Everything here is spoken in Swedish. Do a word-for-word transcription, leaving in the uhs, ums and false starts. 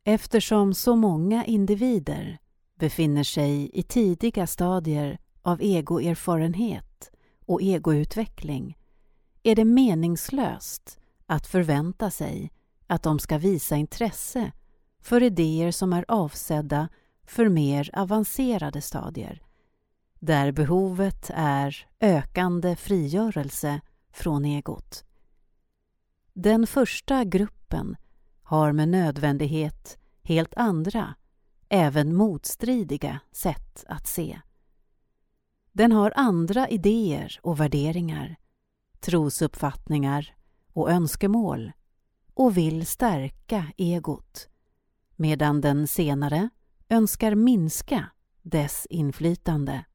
Eftersom så många individer befinner sig i tidiga stadier av egoerfarenhet och egoutveckling är det meningslöst att förvänta sig att de ska visa intresse för idéer som är avsedda för mer avancerade stadier, där behovet är ökande frigörelse från egot. Den första gruppen har med nödvändighet helt andra, även motstridiga sätt att se. Den har andra idéer och värderingar, trosuppfattningar och önskemål och vill stärka egot, medan den senare önskar minska dess inflytande.